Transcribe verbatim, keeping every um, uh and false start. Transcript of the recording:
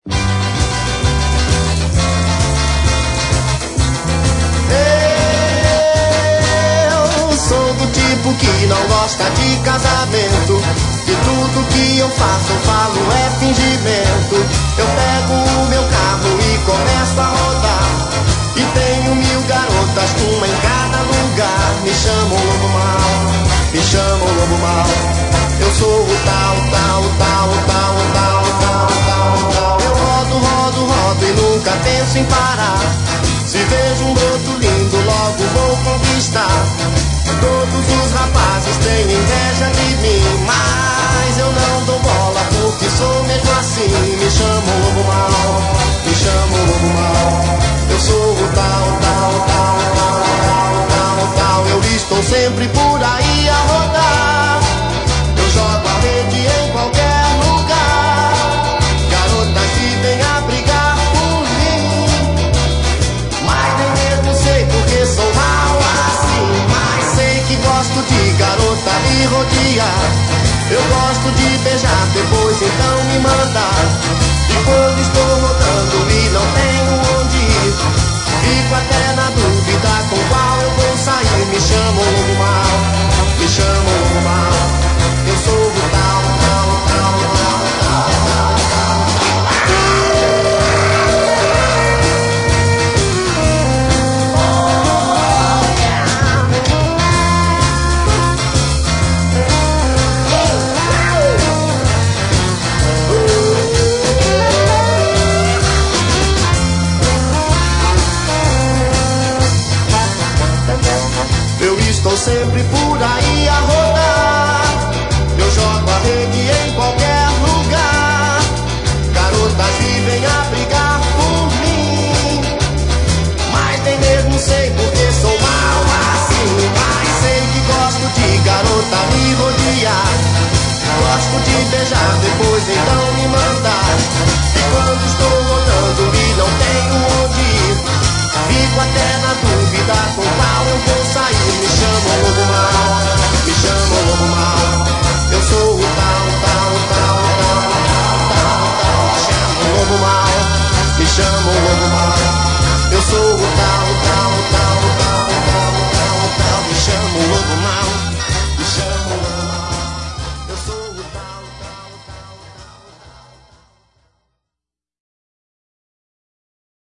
Eu sou do tipo que não gosta de casamento, e tudo que eu faço, eu falo é fingimento. Eu pego o meu carro e começo a rodar, e tenho mil garotas, uma em cada lugar. Me chamam lobo mal, me chamam lobo mal. Eu sou o tal, tal, tal, tal, tal, tal, tal, tal. Eu rodo, rodo, rodo e nunca penso em parar. Se vejo um broto lindo, logo vou conquistar. Todos os rapazes têm inveja de mim, mas eu não dou bola porque sou mesmo assim. Me chamam lobo mal, me chamam lobo mal. Eu sou o tal, tal, tal, tal, tal, tal, tal. Eu estou sempre por aí a rodar. Eu jogo a rede em qualquer lugar. Garotas vivem a brigar por mim, mas nem mesmo sei porque sou mal assim. Mas sei que gosto de garota me rodear. Eu gosto de beijar, depois então me mandar. E quando estou rodando e não tenho onde ir, fico até na dúvida com qual eu vou sair. Me chamam lobo mal, me chamam lobo mal. Eu sou o tal, tal, tal, tal, tal, tal, tal. Eu estou sempre por aí a rodar. Eu jogo a rede em qualquer lugar. Garotas vivem a brigar por mim, mas nem mesmo sei porque sou mal assim. Mas sei que gosto de garota me rodear. Gosto de beijar, depois então me mandar. E quando estou rodando e não tenho onde ir, fico até na dúvida com qual